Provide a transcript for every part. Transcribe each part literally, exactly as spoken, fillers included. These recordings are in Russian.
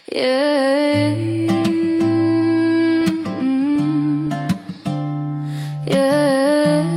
Yeah. Yeah.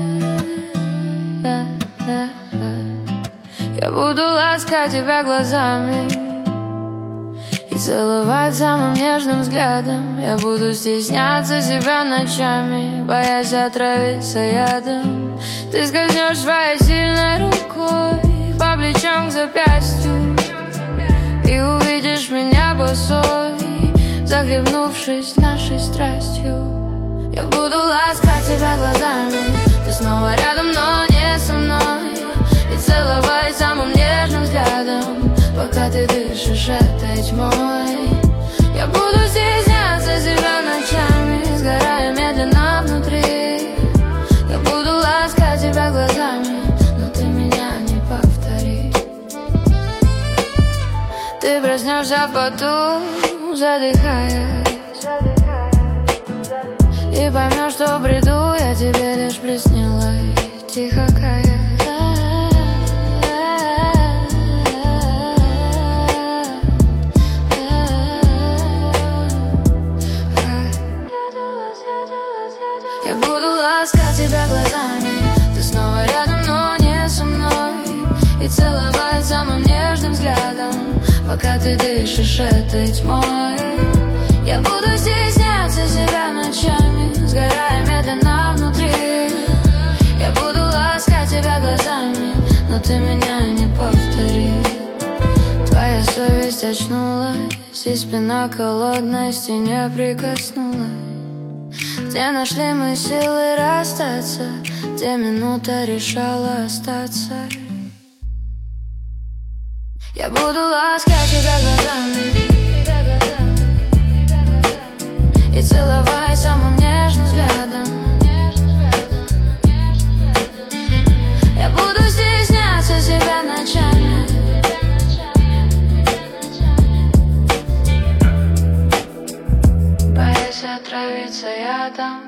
Я буду ласкать тебя глазами и целовать самым нежным взглядом. Я буду стесняться себя ночами, боясь отравиться ядом. Ты скользнешь своей сильной рукой по плечам к запястью и увидишь меня босой, захлебнувшись нашей страстью. Я буду ласкать тебя глазами, ты снова рядом, но не со мной, и целовать самым нежным взглядом, пока ты дышишь этой тьмой. Я буду стесняться себя ночами, сгорая медленно внутри. Я буду ласкать тебя глазами, но ты меня не повтори. Ты проснешься в поту, задыхаясь, и поймешь, что в бреду я тебе лишь приснилась, тихо каясь. Я буду ласкать тебя глазами, ты снова рядом, но не со мной, и целовать самым нежным взглядом, пока ты дышишь этой тьмой. Я буду стесняться себя ночами, сгорая медленно внутри. Я буду ласкать тебя глазами, но ты меня не повтори. Твоя совесть очнулась, и спина холодной стене прикоснулась. Где нашли мы силы расстаться, где минута решала остаться. Я буду ласкать тебя глазами и целовать самым нежным взглядом. Я буду стесняться себя ночами, боясь отравиться ядом.